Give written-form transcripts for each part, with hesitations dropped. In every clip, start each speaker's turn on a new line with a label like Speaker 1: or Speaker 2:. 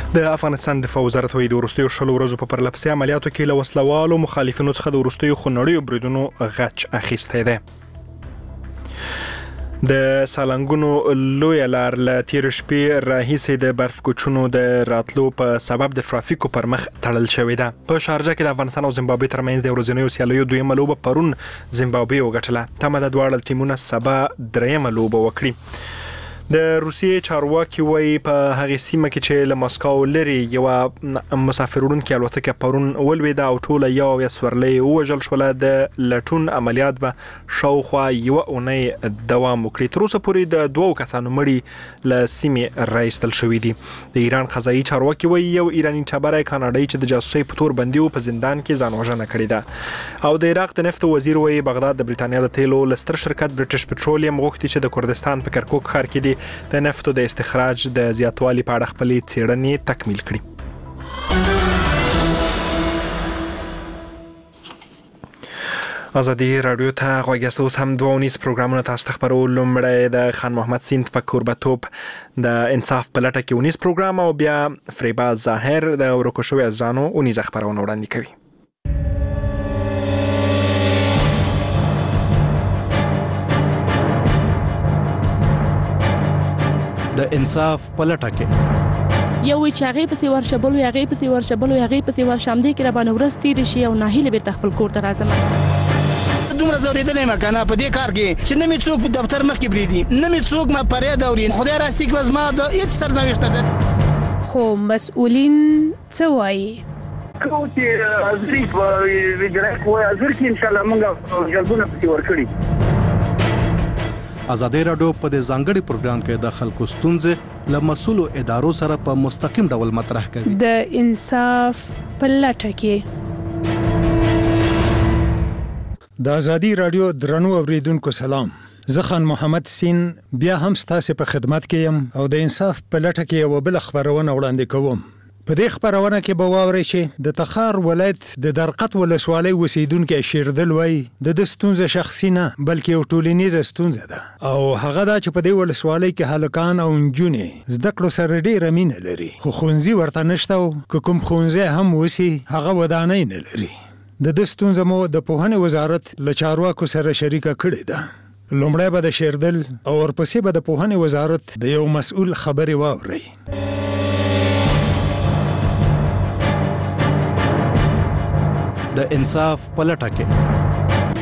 Speaker 1: د افغانستان دفاع وزارت وایي د وروستیو 10 ورځو په پرلپسې عملیاتو کې له وسلوالو مخالفینو څخه د وروستیو خونړیو بریدونو غچ اخیستی دی. د سالنګونو لویه لار له تېرې شپې راهیسې د برف کوچونو د راتلو په سبب د ترافیکو پر مخ تړل شوې ده. په شارجه کې د افغانستان او زیمبابوې ترمنځ د ورځنیو سیالیو دویمه لوبه پرون زیمبابوې وګټله. تمه ده دواړه ټیمونه سبا درېیمه لوبه وکړي. د روسیې چارواکي وایي په هغې سیمه کې چې له مسکو لرې یوه مسافر وړونکې الوتکه پرون ولوېده او ټوله 1 سورلۍ ووژل شوله. د لټون عملیات به شاوخوا 1 اونۍ دوام وکړي. تر اوسه پورې د 2 کسانو مړي له سیمې راایستل شوي دي. د ایران قضایي چارواکي وایي یو ایراني ټبری کاناډایي چې د جاسوسۍ په تور بندي و په زندان کې ځان وژنه کړې ده. او د عراق د نفت وزیر وایي بغداد د برېټانیا د تیلو له ستر شرکت برټش پټرولیم غوښتي چې د کردستان په کرکوک ښار کې د نفتو د استخراج د زیاتوالي په اړه خپلې څېړنې تکمیل کړي. ازادي رادیو ته غوږ یاست. اوس هم 2 پروګرامونه تاسو ته خپرو. لومړی د خان محمد سیند په کوربتوب د انصاف په لټه کې 19 پروګرام او بیا فریبا ظاهر د ورکو شویو عزیزانو 19 خپرونه وړاندې کوي.
Speaker 2: د انصاف په لټه کې
Speaker 3: یو چې هغه پسې ورشبلو هغه پسې ورشم دې کې را باندې ورس تیر شي او ناهیله بیرته خپل کور ته راځم.
Speaker 4: دومره زوریدلې ما کنه په دې کار کې چې نه می څوک دفتر مخ کې بریدي نه می څوک ما پرې دورین خدای راستی کې وزما د هیڅ سرنوشت
Speaker 5: خو مسؤلین څه وایي
Speaker 6: کو چې ازري په ویجرای کوه ازر کې ان شاء الله موږ جلبونه پسې ورکړي.
Speaker 2: ازادي رادیو په دې ځانګړي پروګرام کې د خلکو ستونزې له مسؤلو ادارو سره په مستقیم ډول مطرح کوي.
Speaker 5: د انصاف په لټه کې
Speaker 7: د ازادي رادیو درنو اوریدونکو سلام. زه خان محمد سین بیا هم ستاسو په خدمت کې یم او د انصاف په لټه کې یو بل خبرونه وړاندې کوم. په دې خبرونه کې به واورئ چې د تخار ولایت د درقط ولسوالۍ اوسیدونکو شیردل وایي د ستونزه شخصي نه بلکې یو ټولنیزه ستونزه ده او هغه دا چې په دې ولسوالۍ کې هلکان او نجونې زده کړو سره ډېره مینه لري خو ښوونځي ورته نشته او که کوم ښوونځی هم وسي هغه ودانۍ نه لري. د ستونزه مو د پوهنې وزارت له چارواکو سره شریکه کړې ده. لومړی به د شیردل او ورپسې به د پوهنې وزارت د یو مسؤل خبرې واورئ.
Speaker 2: د انصاف په لټه کې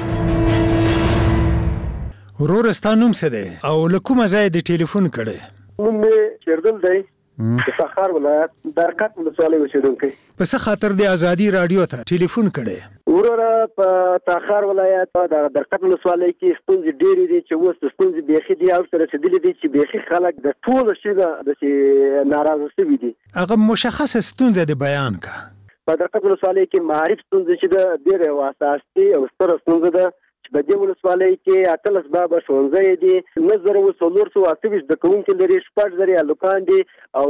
Speaker 7: ورور ستا نوم څه دی او له کومه ځایه د ټلیفون کړی؟
Speaker 6: نوم مې شیردل دی د تخار ولایت درقط ولسوالۍ اوسیدونکی.
Speaker 7: په څه خاطر د ازادي رادیو ته ټلیفون کړی؟
Speaker 6: وروره په تخار ولایت د درقط ولسوالۍ کې ستونزې ډېرې دي چې اوس ستونزې بیخي دي او سره رسېدلې دي چې بیخي خلک د ټولو شي د ناراضه شوي دي.
Speaker 7: هغه مشخصه ستونزه د بیان کا.
Speaker 6: په درقط ولسوالۍ کې معارف ستونزې چې د ډېرې اساسي او ستره ستونزه ده چې په دې ولسوالۍ کې 18 بابه ښوونځی دي 9428 زده کوونکي لري 6000 هلکان دي او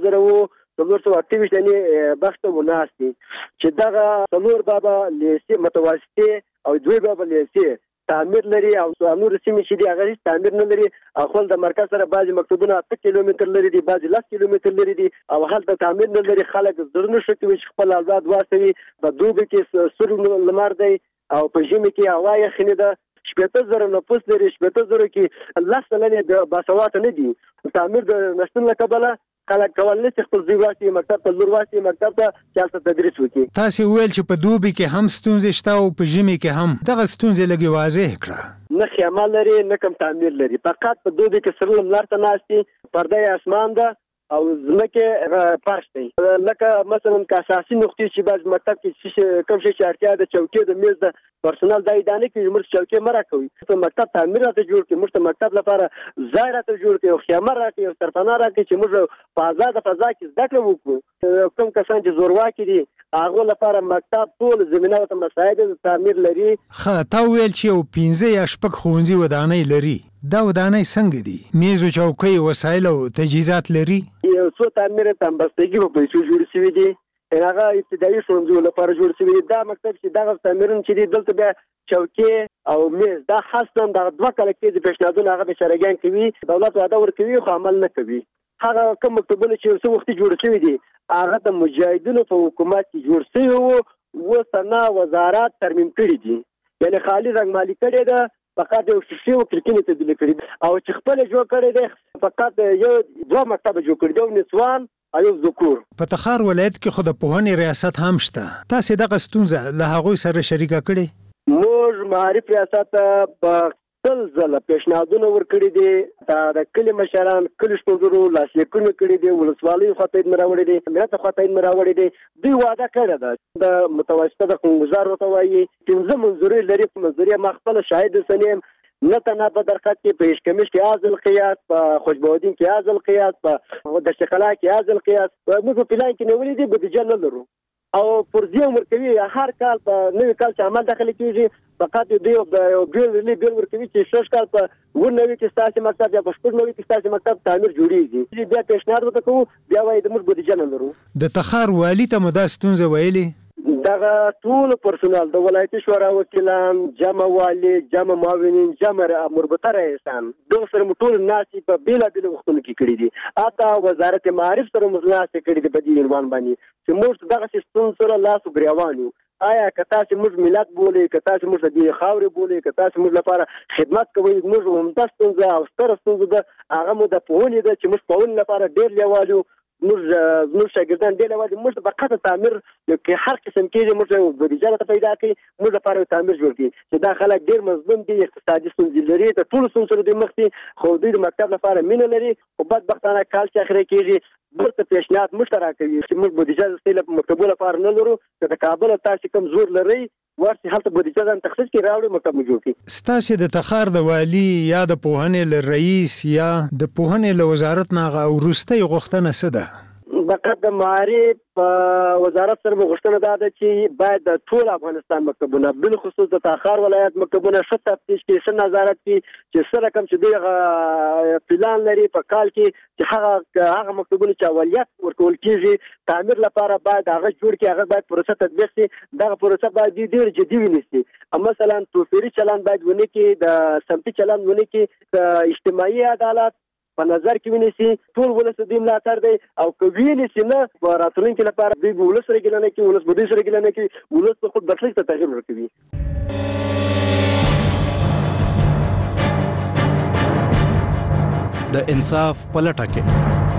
Speaker 6: 3428 یعنې بخته مناس دي چې دغه 4 بابه لیسې متوسطې او 2 بابه لیسې تعمیر لري او نور سیمې چې دي هغه هیڅ تعمیر نه لري او خپل د مرکز سره بعضې مکتوبونه 8 کیلومتر لري دي بعضې 10 کیلومتر لري دي او هلته تعمیر نه لري. خلک زړه نه ښه کوي چې خپل اولاد واستوي. په دوبي کې سور لمر دی او په ژمي کې هوا یخني ده. 18000 نفوس لري 18000 کې 10 سلنې باسواده نه دي. تعمیر د نشتون له کبله خلک کول نه خپل ځای واسي مکتب ته لور واسي مکتب ته چالت تدریس وکړي.
Speaker 7: تاسو ویل چې په دوبي کې هم ستونزې شته او په ژمي کې هم دغه ستونزې لږ واضح کړه.
Speaker 6: نه خیمه لري نه کوم تعمیر لري. فقط په دوبي کې سره لمر ته ناشتي پرده اسمان ده او ځمکه پاش دی. لکه مثلا که اساسي نقطې چې باز مکتب کې کوم شي چې اړتیا ده چوکۍ د میز د پرسونل ځای دانه کې موږ چوکۍ مرا کوي. ته مکتب تعمیر راته جوړ کړي موږ ته مکتب لپاره ځای راته جوړ کړي او خیمه راکړي او سرپناه راکړي چې موږ په آزاده فضا کې زده کړه وکړو. کوم کسان چې زورواکي دي هغه لپاره مکتب ټول زمينه او مساعد تعمیر لري.
Speaker 7: تا ویل چې یو 15 یا 6 ښوونځي ودانۍ لري. دا ودانۍ څنګه دي؟ میز او چوکۍ وسایل او تجهیزات لري؟
Speaker 6: یو څو تعمیر ته بستګي په پیسو جوړ شوی دي. هغه ابتدایي ښوونځي لپاره جوړ شوی دي. دا مکتب چې دغه تعمیرونه چې دي دلته بیا چوکۍ او میز دا خاصه د 2 کال کې د پیشنهادونو هغه بشرګان کوي. دولت وعده ورکوي خو عمل نه کوي. هغه کوم مکتبونه چې څو وخت جوړ شوی دي هغه د مجاهدینو په حکومت کې جوړ شوی وو وسنا وزارت ترمیم کړی دي یعنی خالي رنگ مالی کړی ده فقط یو شیشې او کرکینې تبدیل کړي او چې خپل جوړ کړی دی فقط یو دوه مکتب جوړ کړی دی نسوان او ذکور. په
Speaker 7: تخار ولایت کې خو د پوهنې ریاست هم شته. تاسو دغه ستونزه له هغوی سره شریکه کړې؟
Speaker 6: موږ معارف ریاست په تل ځله پیشنهادونه ورکړي دي د کلي مشران کلي شپږورو لاسلیکونه کړي دي ولسوالۍ خواته یې راوړي دي ملت خواته یې راوړي دي دوی وعده کړې ده د متوسطه د قونګزار ورته وایي پنځه منظوري لري په منظوري ما خپل شاهد سنیم نه تنها په درخت کې په اشکمش کې از القياس په خوشبودین کې از القياس په د شکلا کې از القياس موږ په پلان کې نیولې دي به د جنل لرو او پرځي عمر کوي هر کال په نوې کال چې عمل داخلي کیږي فقط دی او بیل ورکوي چې شش کال په ورنوي کې ستاسو مکتب یا په شپږ کې ستاسو مکتب تعمیر جوړیږي بیا پیشنهاد وکړو بیا وایي د موږ بودیجه نه لرو.
Speaker 7: د تخار والی ته مو دا ستونزه ویلي؟
Speaker 6: دغه ټول پرسونل د ولایتي شورا وکیلان جمع والی جمع معاونین جمع مربوطه رئیسان دغه سره ټول ناسي په بیلابیل وختونو کې کړي دي اته وزارت معارف سره مزناسه کړي دي په دې عنوان باندې چې موږ دغه سیستم سره لاس غریوانو آیا کتا چې موږ ملت بولي کتا چې موږ د خاورې بولي کتا چې موږ لپاره خدمت کوي موږ همدا ستونزه او ستر ستونزه ده هغه مو د پوهنې ده چې موږ پوهنې لپاره ډېر لیوالو موږ شاګردان ډېر لیوالو موږ فقط تعمیر کې هر قسم کېږي موږ بودیجه ته پیدا کړي موږ لپاره تعمیر جوړ کړي چې دا خلک ډېر مظلوم دي اقتصادي ستونزې لري د ټولو ستونزو د مخ دي خو دوی د مکتب لپاره مینه لري خو بدبختانه کال چې اخري کېږي ورته پیشنهاد مشترک کوي چې موږ بودیجه د مکتبونو لپاره نه لرو چې د کابل تاسو کوم زور لري ورته هلته بودیجه ځان تخصیص کې راوړي مکتب جوړ کړي.
Speaker 7: ستاسو د تخار د والی یا د پوهنې له رئیس یا د پوهنې له وزارت نه وروستۍ غوښتنه څه ده؟
Speaker 6: فقط د معارف وزارت سره غوښتنه ده چې باید د ټول افغانستان مکتبونه بالخصوص د تخار ولایت مکتبونه ښه تفتیش کړي ښه نظارت کړي چې سره کوم چې دوی پلان لري په کال کې چې هغه مکتبونه چې اولویت ورکول کېږي تعمیر لپاره باید هغه جوړ کړي هغه باید پروسه تطبیق شي دغه پروسه باید ډېر جدي ونیسي مثلا توفیري چلند باید ونه کړي د سمتي چلند ونه کړي اجتماعي عدالت په نظر کې ونیسي ټول ولس د دې ملاتړ دی او که وینیسي نه په راتلونکي لپاره دوی به ولس سره ګیله نه کوي ولس به دوی سره ګیله نه کوي ولس به خود برخلیک ته تغیر ورکوي.
Speaker 2: د انصاف په لټه کې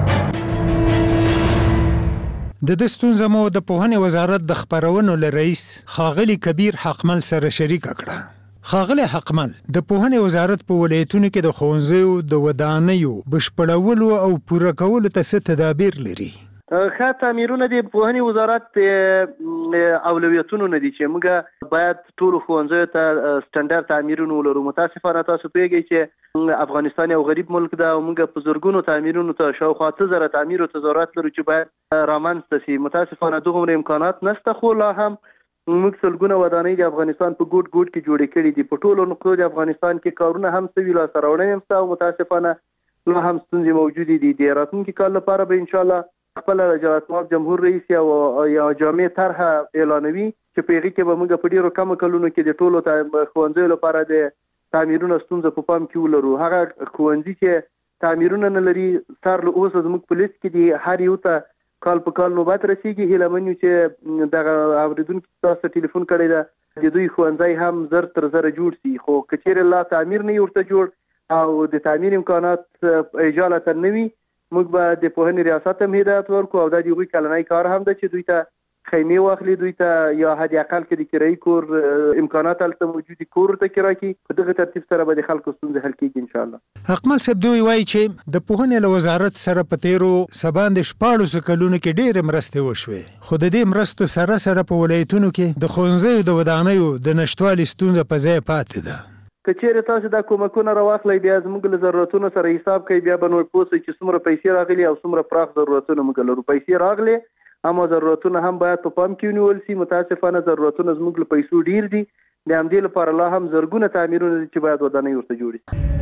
Speaker 7: د دې ستونزه مو د پوهنې وزارت د خبرونو له رئیس ښاغلي کبیر حقمل سره شریک کړه. ښاغلی حقمل د پوهنې وزارت په ولایتونو کې د ښوونځیو د ودانیو بشپړولو او پوره کولو ته څه تدابیر لري؟
Speaker 8: ښه تعمیرونه د پوهنې وزارت اولویتونو نه دي چې موږ باید ټولو ښوونځیو ته سټنډرډ تعمیرونه ولرو. متاسفانه تاسو پوهیږئ چې افغانستان یو غریب ملک ده او موږ په زرګونو تعمیرونو ته شاوخوا 3000 تعمیرو ته ضرورت لرو چې باید رامنځته شي. متاسفانه دغومره امکانات نشته خو لا هم موږ سلګونه ودانۍ د افغانستان په ګوټ ګوټ کې جوړې کړې دي. په ټولو نقطو د افغانستان کې کارونه هم سوي لاسته راوړنې هم شته او متاسفانه لا هم ستونزې موجودې دي. د راتلونکي کال لپاره به انشاءالله خپل جلال جمهور رئیس یا جامع طرح اعلانوي چې په هغې کې به موږ په ډېرو کمو کلونو کې د ټولو ښوونځیو لپاره د تعمیرونو ستونزه په پام کې ولرو. هغه ښوونځي چې تعمیرونه نه لري سر له اوسه زموږ په لیست کې دي هر یو ته کال په کال نوبت رسیږي. هیله من یو چې دغه اورېدونکي تاسو ټلیفون کړی ده د دوی ښوونځی هم زر تر زره جوړ شي خو که چیرې لا تعمیر نه ورته جوړ او د تعمیر امکانات اجالتا نه وي موږ به د پوهنې ریاست هم هدایت ورکړو او دا د هغوی کلنی کار هم ده چې دوی ته خیمې واخلي دوی ته یا حد اقل کې د کرایي کور امکانات هلته موجودي کور ورته کرایه کړي. په دغه ترتیب سره به د خلکو ستونزې حل کېږي انشاءالله.
Speaker 7: حقمل صاحب دوی وایي چې د پوهنې له وزارت سره په تیرو سباندې 14 کلونو کې ډېرې مرستې وشوې خو د دې مرستو سره سره په ولایتونو کې د ښوونځیو د ودانیو د نشتوالي ستونزه په ځای پاتې ده.
Speaker 8: که چیرې تاسو دا کومکونه راواخلئ بیا زموږ له ضرورتونو سره حساب کوي بیا به نور پوه شئ چې څومره پیسې راغلي او څومره پراخ ضرورتونه موږ لرو. پیسې راغلي اما ضرورتونه هم باید په پام کې ونیول شي. متاسفانه ضرورتونه زموږ له پیسو ډیر دي د همدې لپاره لا هم زرګونه تعمیرونه دي چې باید ودانۍ ورته جوړې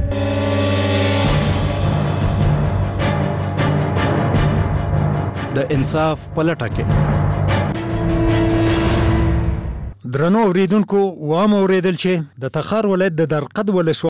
Speaker 2: شي. د انصاف په لټه کې
Speaker 7: درنو اوریدونکو وام اوریدل چې د تخار ولایت د درقد ولسوالۍ